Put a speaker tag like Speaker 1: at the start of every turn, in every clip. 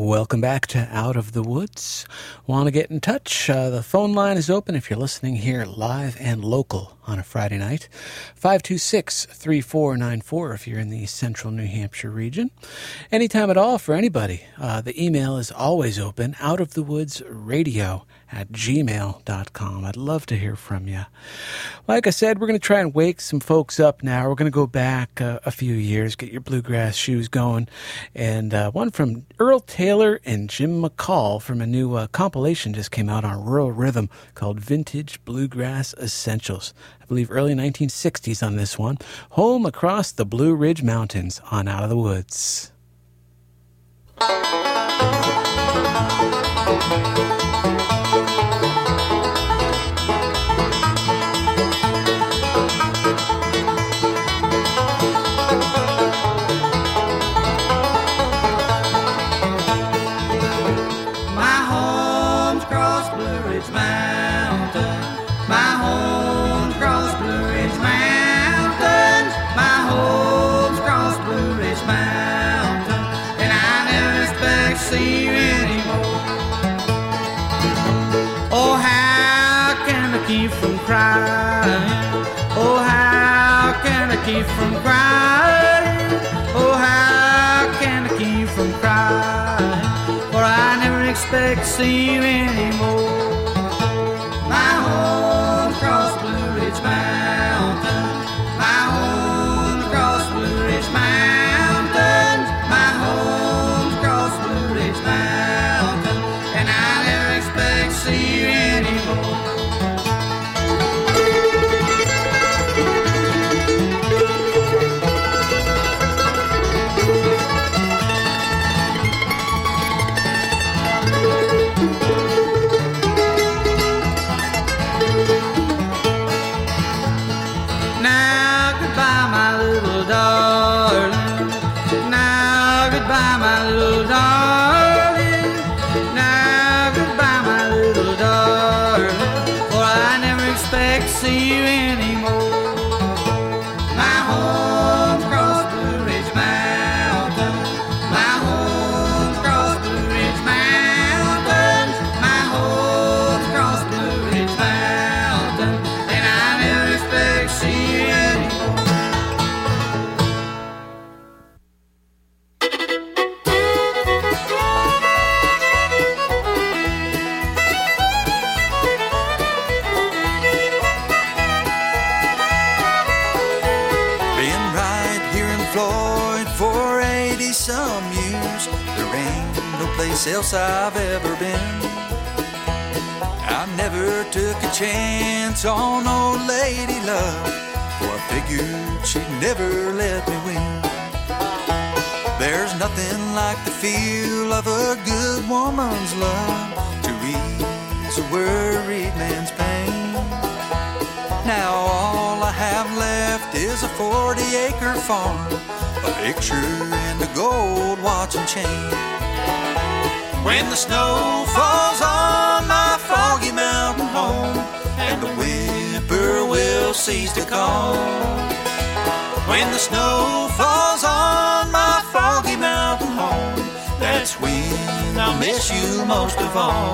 Speaker 1: Welcome back to Out of the Woods. Want to get in touch? The phone line is open if you're listening here live and local on a Friday night. 526-3494 if you're in the central New Hampshire region. Anytime at all for anybody. The email is always open, outofthewoodsradio@gmail.com. I'd love to hear from you. Like I said, we're going to try and wake some folks up now. We're going to go back a few years, get your bluegrass shoes going. And one from Earl Taylor and Jim McCall from a new compilation just came out on Rural Rhythm called Vintage Bluegrass Essentials. I believe early 1960s on this one. Home Across the Blue Ridge Mountains on Out of the Woods.
Speaker 2: Oh, how can I keep from crying? Oh, how can I keep from crying? For I never expect to see you anymore. My home across Blue Ridge Mountain, my home across Blue Ridge Mountain, my home across Blue Ridge Mountain, and I never expect to see you anymore. See you anymore. My home across Blue Ridge Mountain, my home across Blue Ridge Mountain, my home across Blue Ridge Mountain, and I never expect to see you anymore.
Speaker 3: Else I've ever been. I never took a chance on old lady love, for I figured she'd never let me win. There's nothing like the feel of a good woman's love to ease a worried man's pain. Now all I have left is a 40-acre farm, a picture and a gold watch and chain. When the snow falls on my foggy mountain home, and the whippoorwill cease to call. When the snow falls on my foggy mountain home, that's when I'll miss you most of all.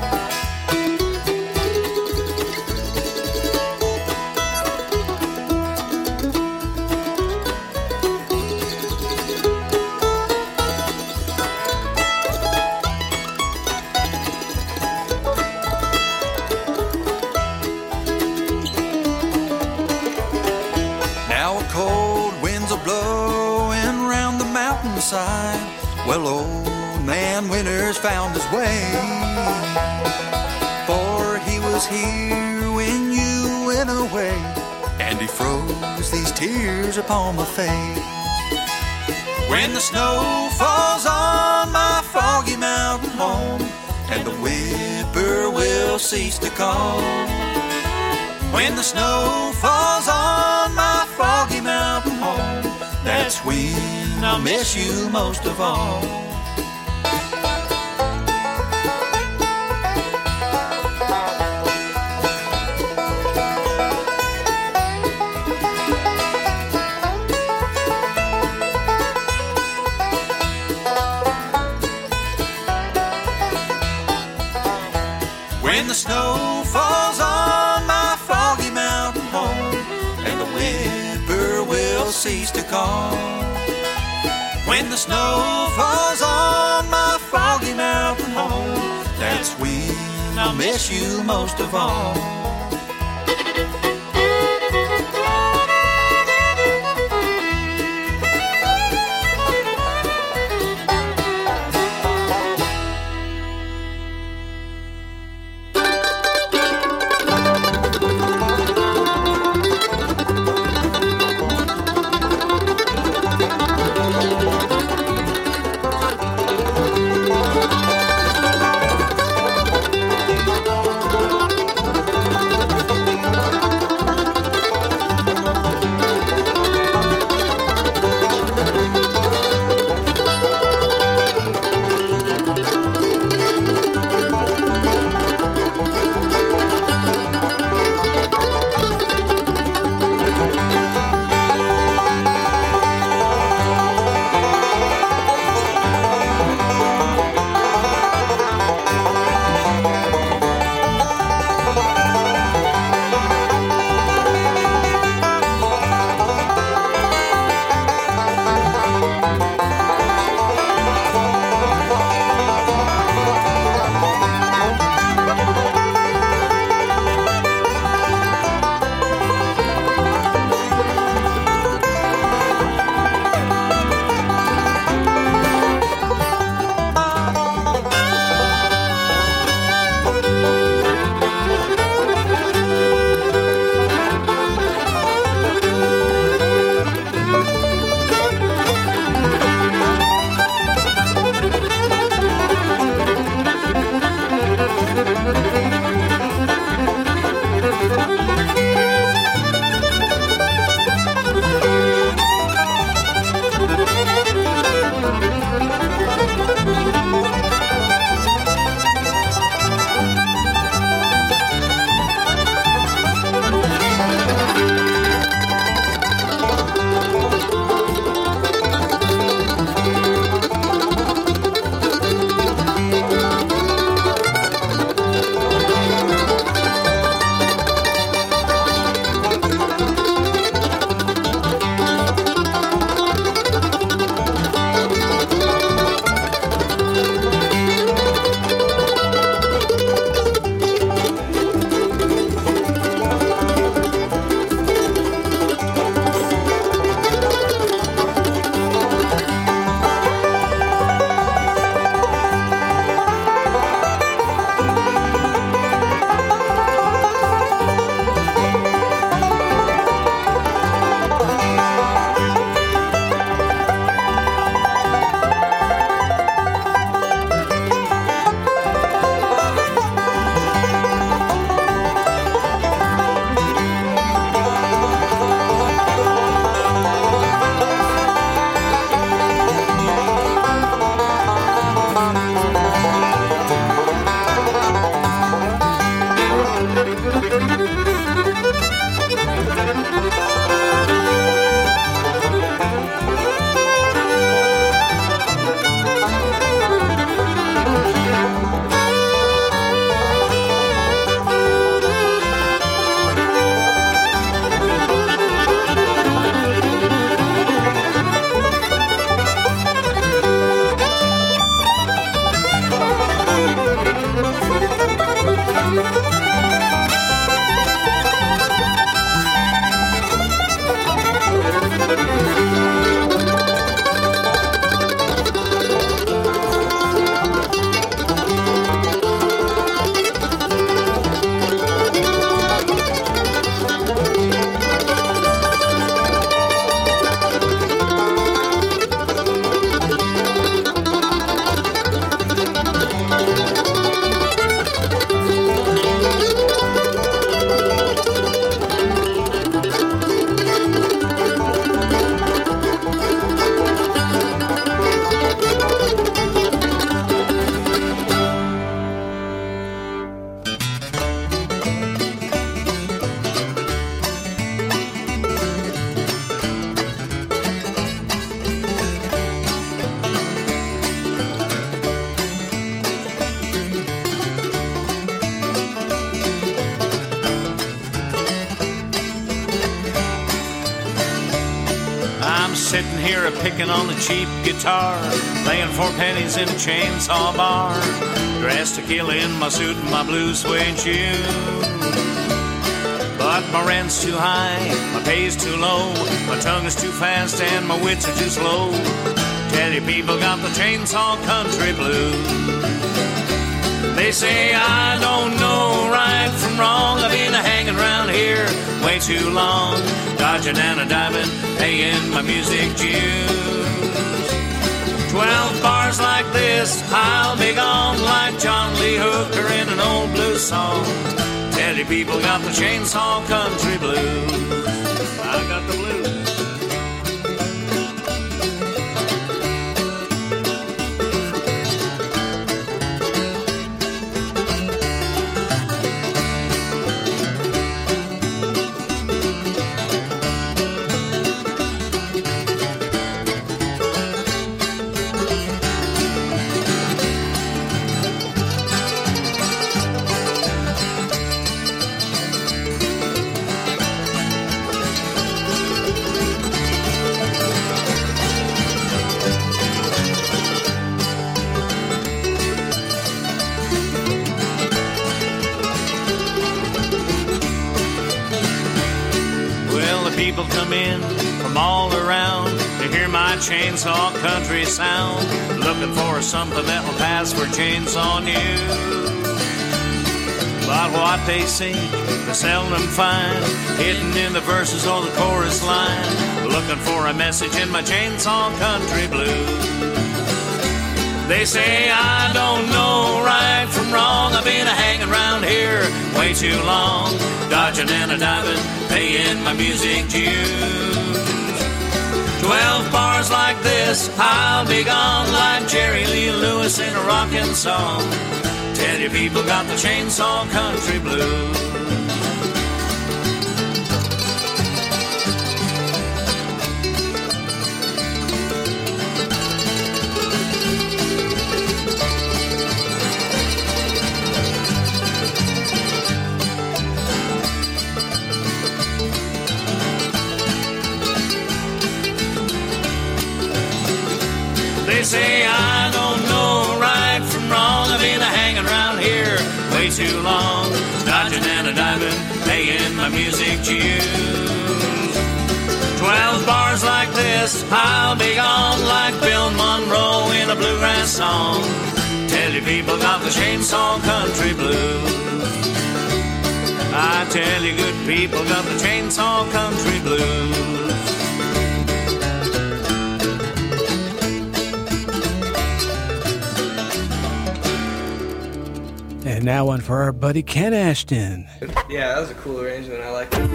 Speaker 3: Well, old man Winter's found his way, for he was here when you went away, and he froze these tears upon my face. When the snow falls on my foggy mountain home, and the whippoorwill cease to call. When the snow falls on my foggy mountain home, that's when I'll miss you most of all. When the snow falls on my foggy mountain home, and the whippoorwill cease to call. When the snow falls on my foggy mountain home, that's when I'll miss you most of all.
Speaker 4: sitting here a-picking on the cheap guitar, playing 4 pennies in a chainsaw bar, dressed to kill in my suit and my blue suede shoes. But my rent's too high, my pay's too low, my tongue is too fast and my wits are too slow. Tell you people got the chainsaw country blues. They say I don't know right from wrong. I've been hanging around here way too long, dodging and a-diving, paying my music dues. 12 bars like this, I'll be gone like John Lee Hooker in an old blues song. Tell you people got the chainsaw country blues. I got the blues. People come in from all around to hear my chainsaw country sound, looking for something that will pass for chainsaw news. But what they sing, they seldom find hidden in the verses or the chorus line, looking for a message in my chainsaw country blues. They say I don't know right from wrong. I've been hanging around here way too long, dodging and a-diving, paying my music dues. 12 bars like this, I'll be gone like Jerry Lee Lewis in a rockin' song. Tell you people got the chainsaw country blues. They say I don't know right from wrong. I've been hanging around here way too long, dodging and a-diving, paying my music dues. 12 bars like this, I'll be gone like Bill Monroe in a bluegrass song. Tell you people got the chainsaw country blues. I tell you good people got the chainsaw country blues.
Speaker 1: And now one for our buddy Ken Ashton.
Speaker 5: Yeah, that was a cool arrangement. I liked it.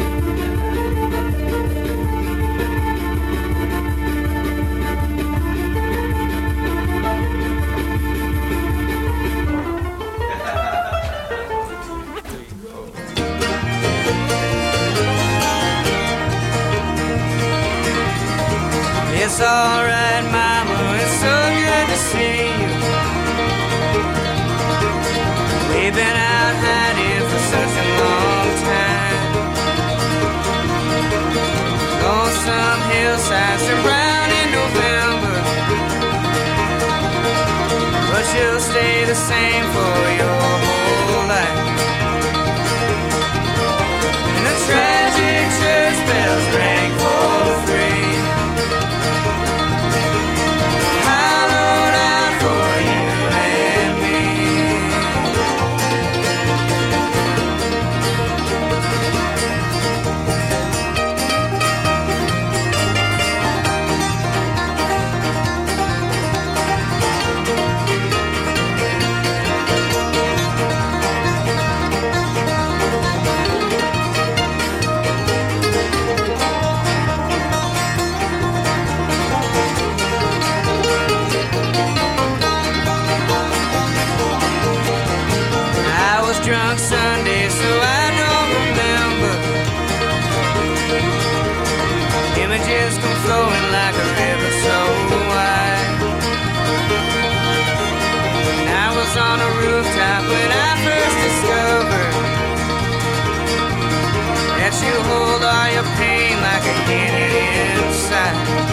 Speaker 2: It's alright, Mama, it's so good to see you. We've been out hiding for such a long time. Lonesome hillsides are brown in November, but you'll stay the same for your whole life. And the tragic church bells rang for free. Hollowed out for you and me. Drunk Sunday, so I don't remember. Images come flowing like a river so wide. And I was on a rooftop when I first discovered that you hold all your pain like a unit inside.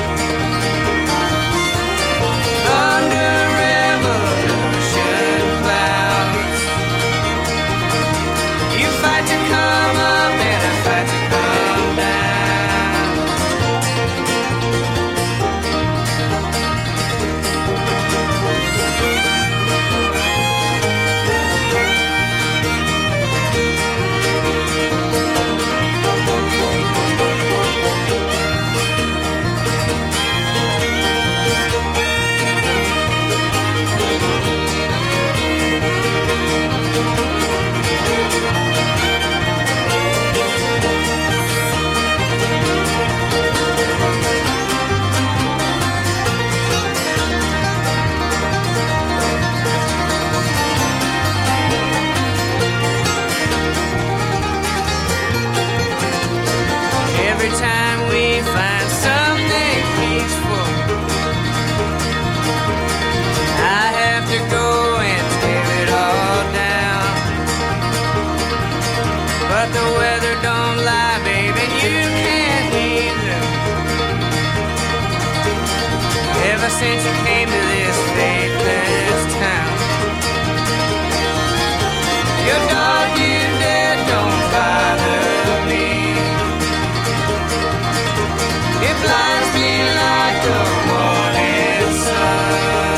Speaker 2: since you came to this faithless town. Your dog you dead don't bother me. It blinds me like the morning sun.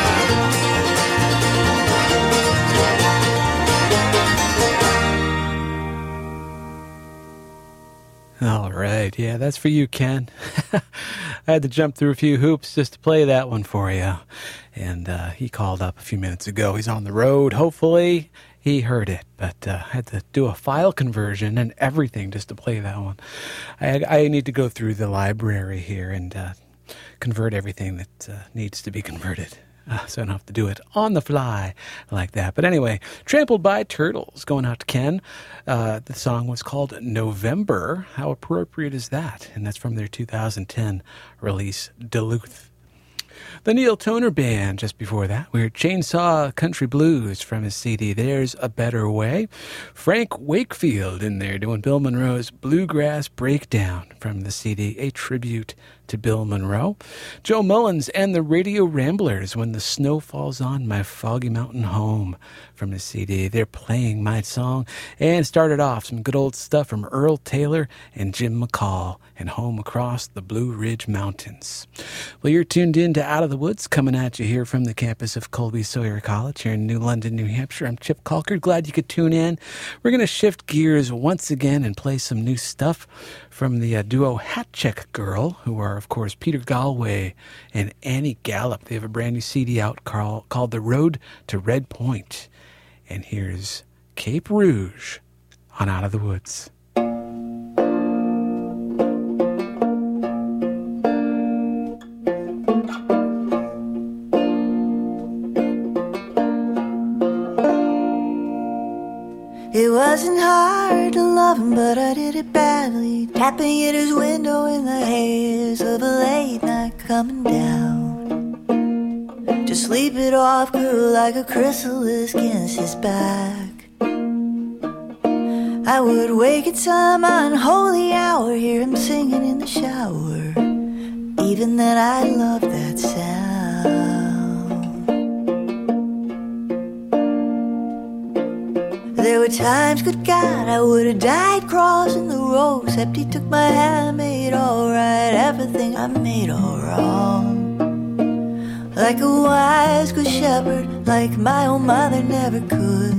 Speaker 1: All right. Yeah, that's for you, Ken. I had to jump through a few hoops just to play that one for you. And he called up a few minutes ago. He's on the road. Hopefully he heard it. But I had to do a file conversion and everything just to play that one. I need to go through the library here and convert everything that needs to be converted. So I don't have to do it on the fly like that. But anyway, Trampled by Turtles, going out to Ken. The song was called November. How appropriate is that? And that's from their 2010 release, Duluth. The Neil Toner Band, just before that, we heard Chainsaw Country Blues from his CD, There's a Better Way. Frank Wakefield in there doing Bill Monroe's Bluegrass Breakdown from the CD, a tribute to Bill Monroe. Joe Mullins and the Radio Ramblers, When the Snow Falls on My Foggy Mountain Home from the CD. They're playing my song. And started off some good old stuff from Earl Taylor and Jim McCall and Home Across the Blue Ridge Mountains. Well, you're tuned in to Out of the Woods, coming at you here from the campus of Colby Sawyer College here in New London, New Hampshire. I'm Chip Calkert. Glad you could tune in. We're going to shift gears once again and play some new stuff from the duo Hat Check Girl, who are, of course, Peter Galway and Annie Gallup. They have a brand new CD out called The Road to Red Point. And here's Cape Rouge on Out of the Woods.
Speaker 6: It wasn't hard to love him, but I did it badly, tapping at his window in the haze of a late night coming down. To sleep it off, grew like a chrysalis against his back. I would wake at some unholy hour, hear him singing in the shower. Even then I loved that sound. There were times, good God, I would have died crossing the road, except he took my hand, made all right everything I made all wrong. Like a wise good shepherd, like my own mother never could.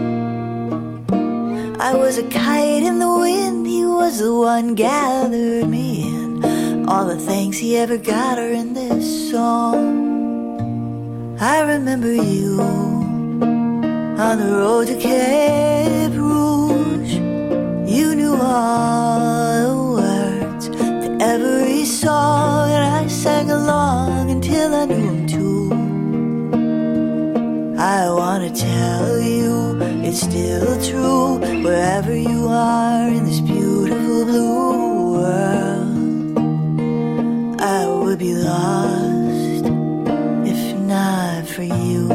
Speaker 6: I was a kite in the wind, he was the one gathered me in. All the thanks he ever got are in this song. I remember you on the road to Cape Rouge. You knew all the words to every song, and I sang along until I knew them too. I want to tell you it's still true, wherever you are in this beautiful blue world, I would be lost if not for you.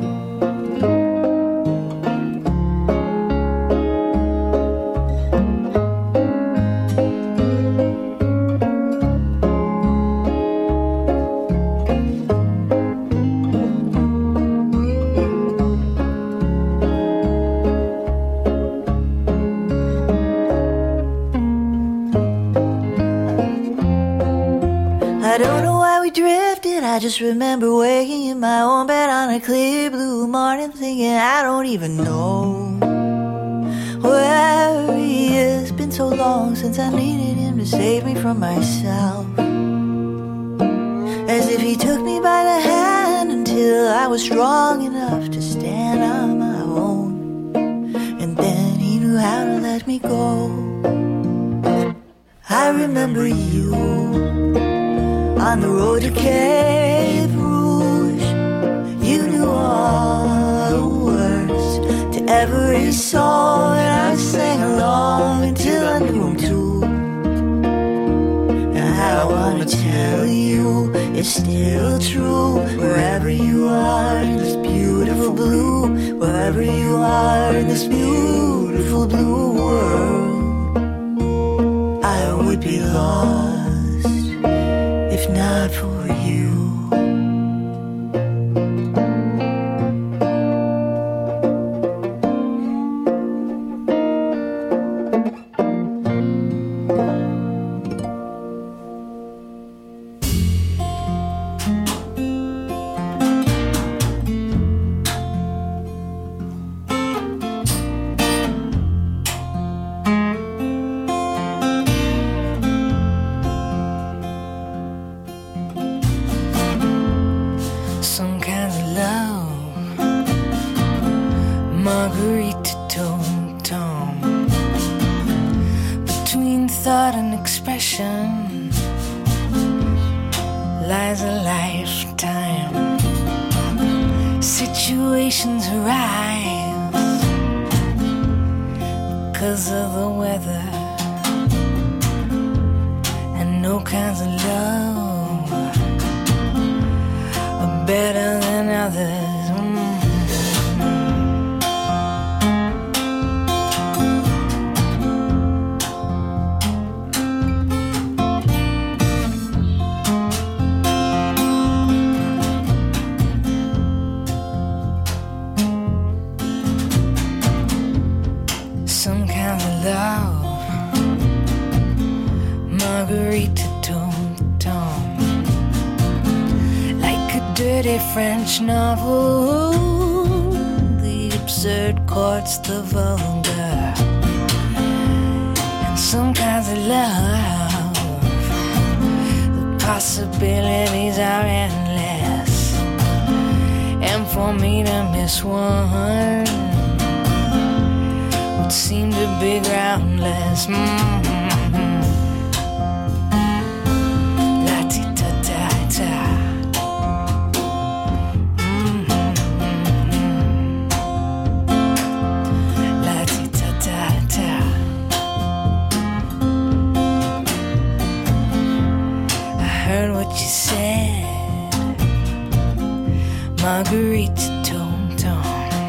Speaker 6: I just remember waking in my own bed on a clear blue morning, thinking I don't even know where he is. Been so long since I needed him to save me from myself. As if he took me by the hand until I was strong enough to stand on my own, and then he knew how to let me go. I remember you on the road to Cape Rouge. You knew all the words to every song, and I sang along until I knew them too. And I want to tell you it's still true, wherever you are in this beautiful blue, wherever you are in this beautiful blue world, I would be lost if not for you.
Speaker 7: Marguerite Tom Tom. Between thought and expression lies a lifetime. Situations arise because of the weather, and no kinds of love are better than others. Marguerite Tom Tom, like a dirty French novel, the absurd courts the vulgar, and some kinds of love, the possibilities are endless, and for me to miss one would seem to be groundless. Marguerite Tom Tom,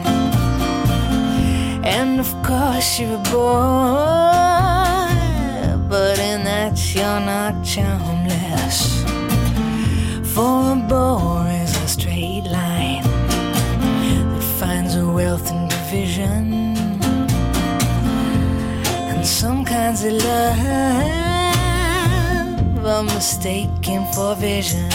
Speaker 7: and of course you're a boy, but in that you're not charmless. For a boy is a straight line that finds a wealth and provision, and some kinds of love are mistaken for vision.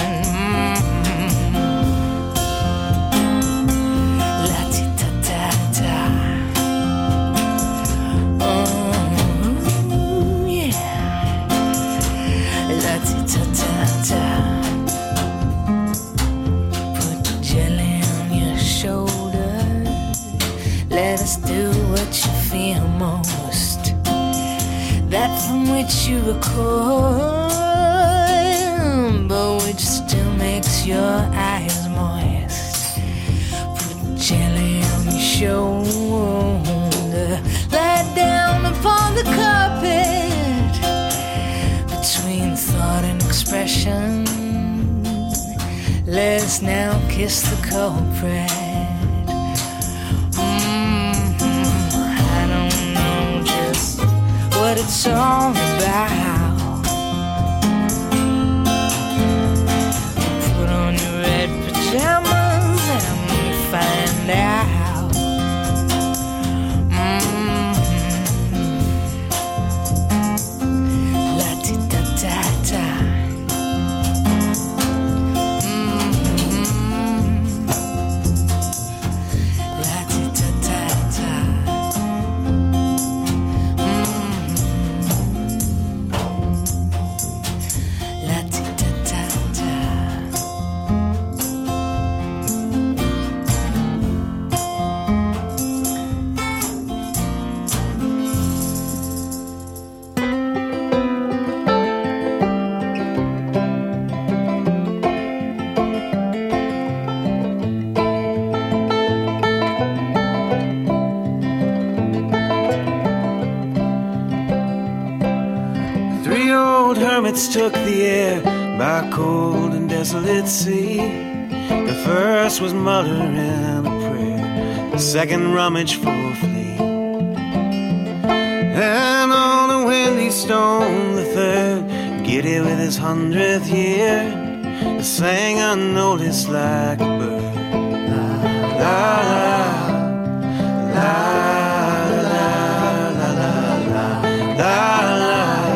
Speaker 7: Put jelly on your shoulder. Let us do what you feel most, that from which you recoil, but which still makes your eyes moist. Put jelly on your shoulder. Lie down upon the carpet between thought and expression. Let's now kiss the culprit. I don't know just what it's all about. Put on your red pajamas and find out.
Speaker 8: Took the air by a cold and desolate sea. The first was muttering a prayer, the second rummaged for a flea, and on a windy stone the third, giddy with his 100th year, sang unnoticed like a bird. La la la la la la la la la.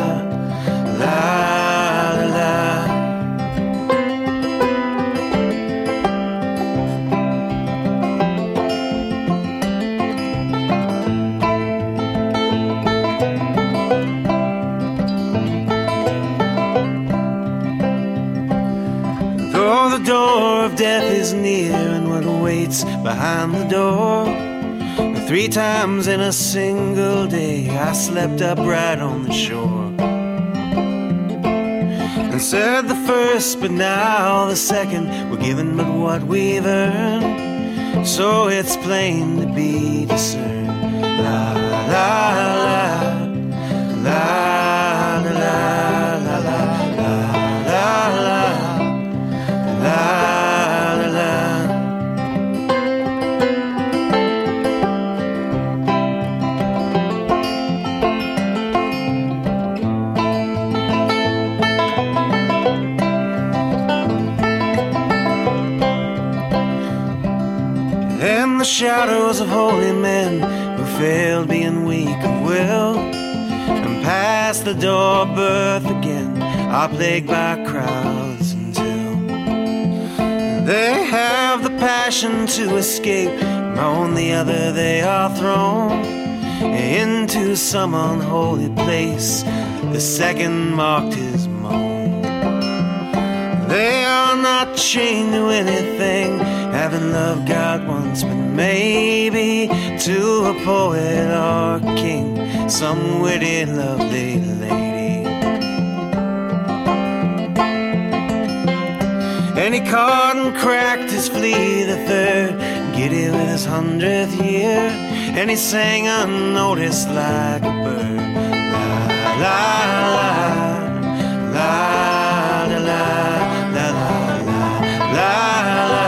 Speaker 8: The door of death is near, and what awaits behind the door? 3 times in a single day I slept upright on the shore and said the first but now the second we're given but what we've earned, so it's plain to be discerned. La la la la la la la la la la la. In the shadows of holy men who failed being weak of will, and past the door of birth again are plagued by crowds until they have the passion to escape. On the other they are thrown into some unholy place. The second marked his moan. They are not chained to anything, having loved God once, but maybe to a poet or a king, some witty, lovely lady. And he caught and cracked his flea the third, giddy with his 100th year, and he sang unnoticed like a bird. La la la la la la la la la la.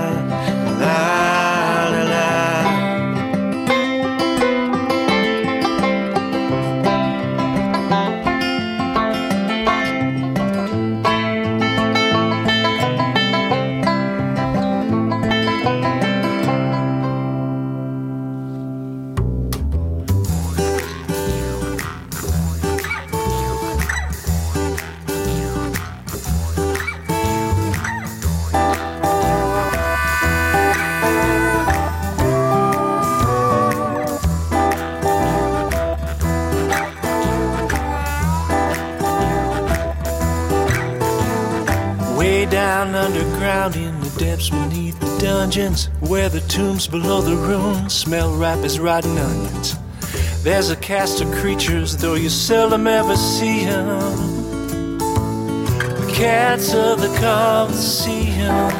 Speaker 9: Down underground in the depths beneath the dungeons, where the tombs below the ruins smell ripe as rotten onions, there's a cast of creatures, though you seldom ever see them. The cats of the Colosseum.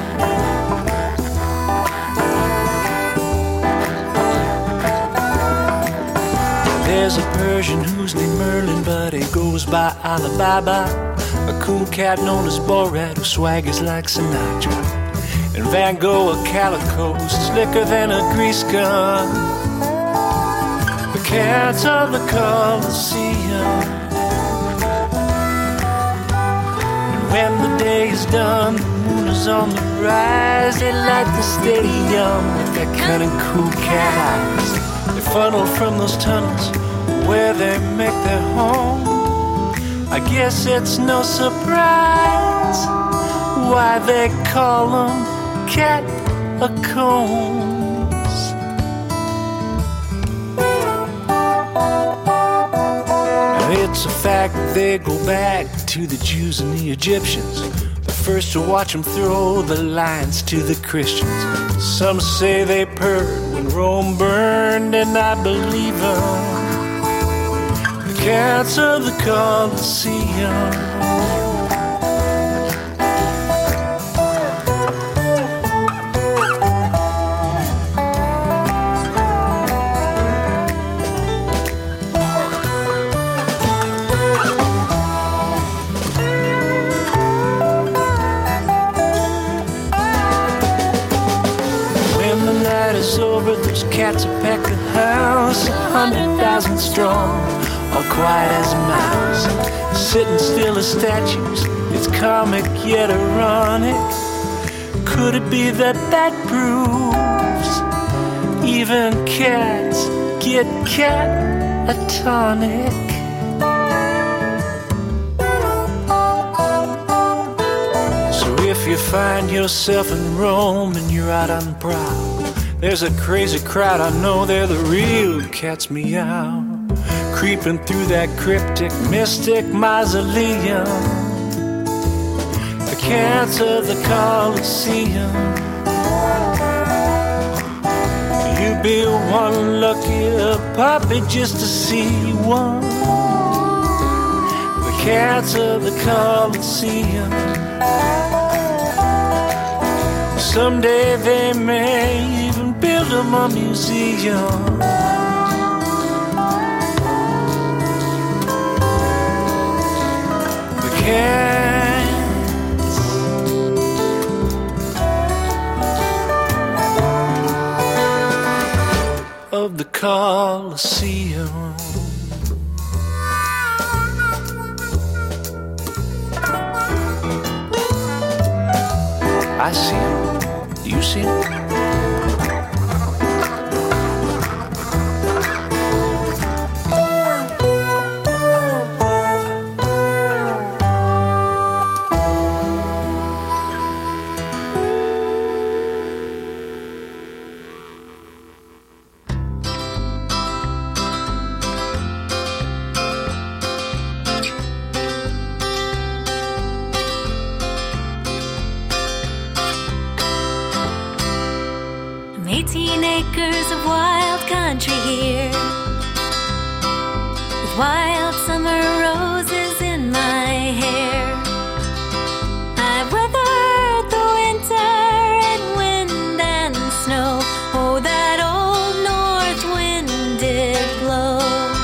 Speaker 9: There's a Persian who's named Merlin, but he goes by Alibaba. A cool cat known as Borat who swaggers like Sinatra. And Van Gogh, a calico, slicker than a grease gun. The cats of the Colosseum. And when the day is done, the moon is on the rise, they light the stadium with their cunning cool cat eyes. They funnel from those tunnels where they make their home. I guess it's no surprise why they call them catacombs. Now it's a fact that they go back to the Jews and the Egyptians, the first to watch them throw the lions to the Christians. Some say they purred when Rome burned, and I believe them. Cats of the Colosseum. When the night is over, those cats will pack the house, 100,000 strong, all quiet as a mouse, sitting still as statues. It's comic yet ironic. Could it be that that proves even cats get catatonic? So if you find yourself in Rome and you're out on prowl, there's a crazy crowd, I know they're the real cats meow, creeping through that cryptic, mystic mausoleum. The cats of the Colosseum. You be one lucky puppy just to see one. The cats of the Coliseum. Someday they may even build them a museum. The cats of the Coliseum. I see him. Do you see him?
Speaker 10: Wild summer roses in my hair. I've weathered the winter and wind and snow. Oh, that old north wind did blow.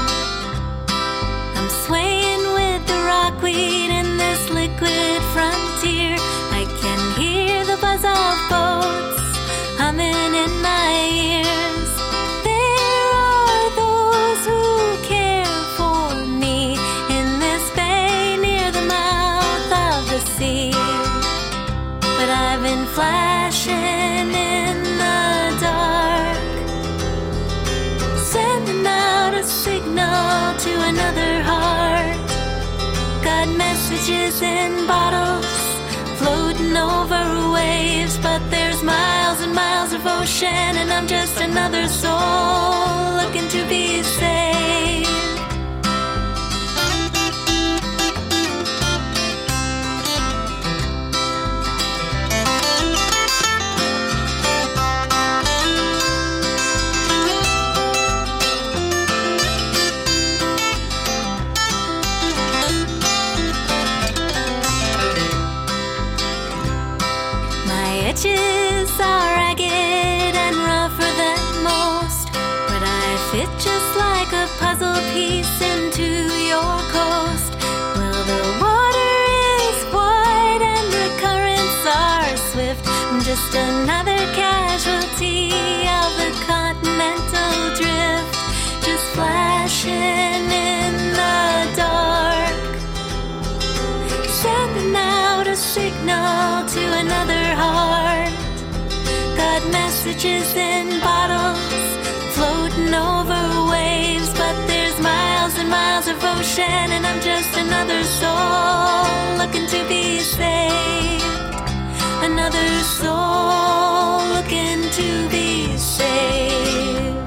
Speaker 10: I'm swaying with the rockweed in this liquid frontier. I can hear the buzz of boats humming in my ears. There are those who care for me in this bay near the mouth of the sea. But I've been flashing in the dark, sending out a signal to another heart. Got messages in bottles floating over waves, but there's miles and miles of ocean, and I'm just another soul looking to be saved. Edges are ragged and rougher than most, but I fit just like a puzzle piece into your coast. Well, the water is wide and the currents are swift. I'm just another casualty of the continental drift, just flashing in the dark, sending out a signal to another heart. Got messages in bottles floating over waves, but there's miles and miles of ocean, and I'm just another soul looking to be saved. Another soul looking to be saved.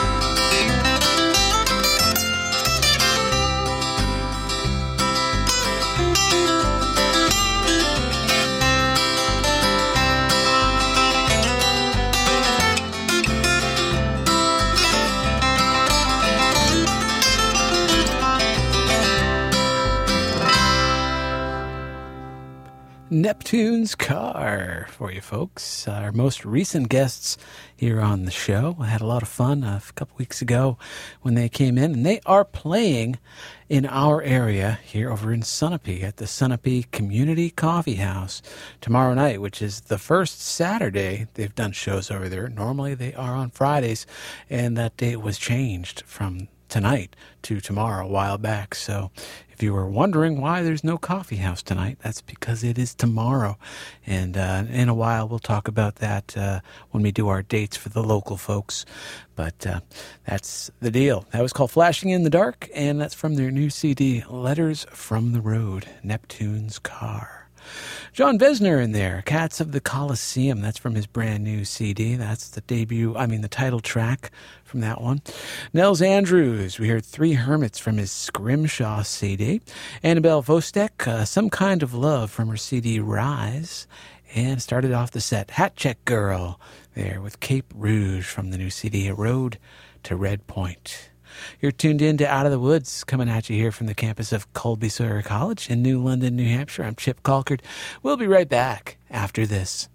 Speaker 1: Neptune's Car for you folks. Our most recent guests here on the show. I had a lot of fun a couple weeks ago when they came in, and they are playing in our area here over in Sunapee at the Sunapee Community Coffee House tomorrow night, which is the first Saturday they've done shows over there. Normally they are on Fridays, and that date was changed from tonight to tomorrow a while back. So if you were wondering why there's no coffee house tonight, that's because it is tomorrow. And in a while, we'll talk about that when we do our dates for the local folks. But that's the deal. That was called Flashing in the Dark, and that's from their new CD, Letters from the Road, Neptune's Car. John Vesner in there, Cats of the Coliseum. That's from his brand new CD. That's the the title track from that one. Nels Andrews, we heard Three Hermits from his Scrimshaw CD. Annabelle Vostek, Some Kind of Love from her CD Rise. And started off the set, Hat Check Girl. there with Cape Rouge from the new CD, A Road to Red Point. You're tuned in to Out of the Woods, coming at you here from the campus of Colby Sawyer College in New London, New Hampshire. I'm Chip Colkert. We'll be right back after this.